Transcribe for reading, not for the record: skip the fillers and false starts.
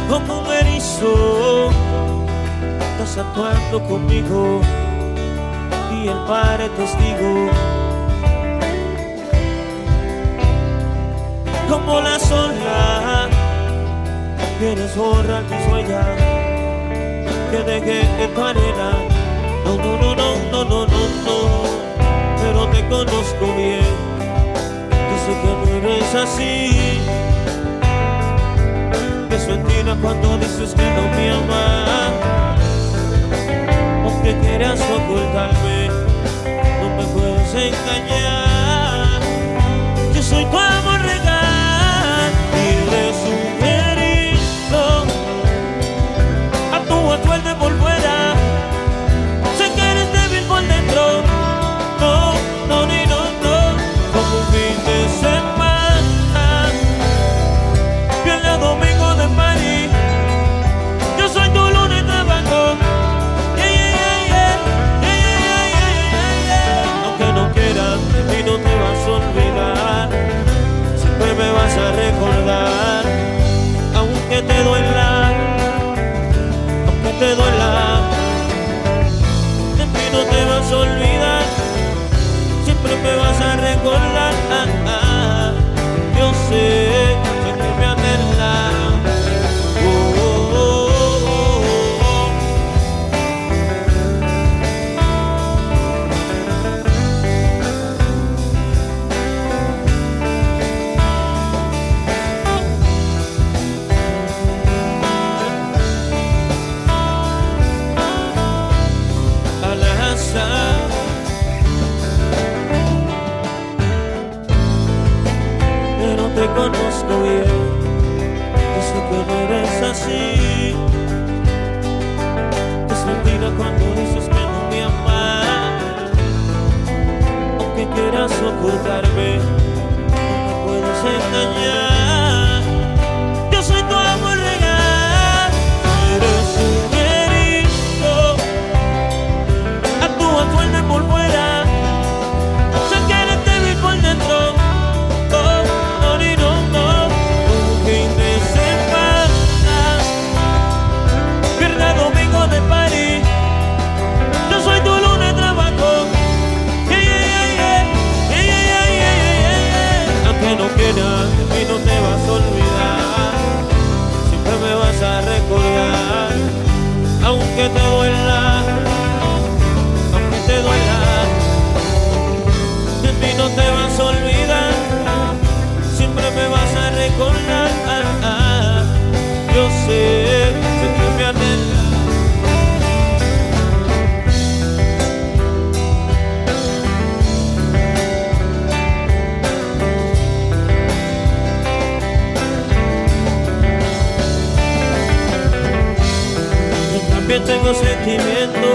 como un erizo. Estás actuando conmigo y el Padre testigo. Como la sola, quieres borrar mis huellas que dejé en tu arena. No, no, no, no, no, no, no, no. Pero te conozco bien, yo sé que no eres así. Es mentira cuando dices que no me amas, aunque quieras ocultarme, no me puedes engañar. Yo soy tu amor regal y eres un herido. Actúa fuerte por fuera, sé que eres débil por dentro. No, no, ni no, no. Como un fin de semana, viernes a domingo de París. Yo soy tu lunes de trabajo. Aunque no quieras, de mí no te vas a olvidar. Siempre me vas a recordar. Aunque te duela, aunque te duela, de mí no te vas a olvidar. Siempre me vas a recordar. Yo sé que me anhela. Oh, oh, oh, oh, oh. Al azar, pero te conozco bien, yo sé que no eres así. Es mentira cuando dices que no me amas, aunque quieras ocultarme, no me puedes engañar. Yo soy tu amor regal, eres un herido. Actúa fuerte por fuera, sé que eres débil por dentro. Oh, no, ni no, no. Un fin de semana, viernes a domingo de París. Yo soy tu lunes de trabajo. Yeah, yeah, yeah, yeah. Yeah, yeah, yeah, yeah, yeah, yeah. Aunque no quieras, de mí no te vas a olvidar. Siempre me vas a recordar. Aunque te duela, aunque te duela, de mí no te vas a olvidar. Siempre me vas a recordar. Yo sé que me anhela. Yo también tengo sentimientos